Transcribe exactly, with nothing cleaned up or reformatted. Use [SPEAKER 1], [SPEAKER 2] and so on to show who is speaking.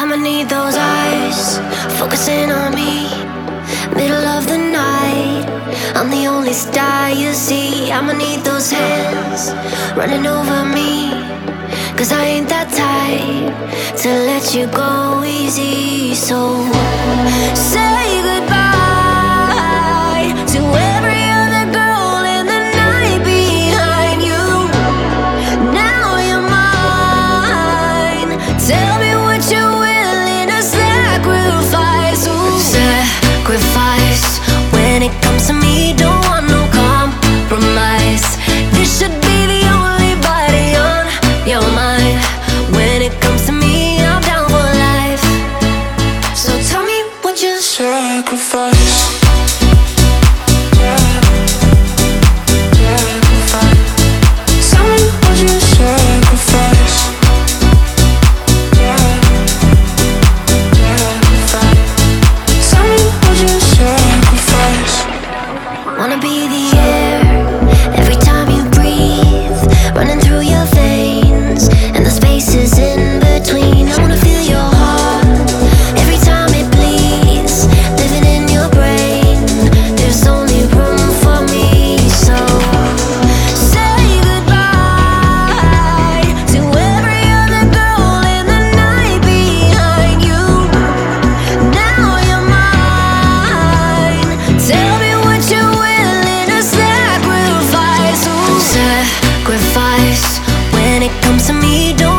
[SPEAKER 1] I'ma need those eyes focusing on me. Middle of the night, I'm the only star you see. I'ma need those hands running over me, 'cause I ain't that type to let you go easy. So say goodbye to every other girl in the night behind you. Now you're mine. Tell me what you're willing to sacrifice. Ooh. Sacrifice. When it comes to me, don't want no compromise. This should be the only body on your mind. When it comes to me, I'm down for life. So tell me what you
[SPEAKER 2] sacrifice.
[SPEAKER 1] Tell me what you
[SPEAKER 2] sacrifice.
[SPEAKER 1] Tell me what you
[SPEAKER 2] sacrifice.
[SPEAKER 1] Wanna be the air every time you breathe, running through your veins and the spaces in between. I wanna feel your heart every time it bleeds, living in your brain. There's only room for me, so say goodbye to every other girl in the night behind you. Now you're mine. Tell me what you're willing to sacrifice. Ooh. Sacrifice. When it comes to me, don't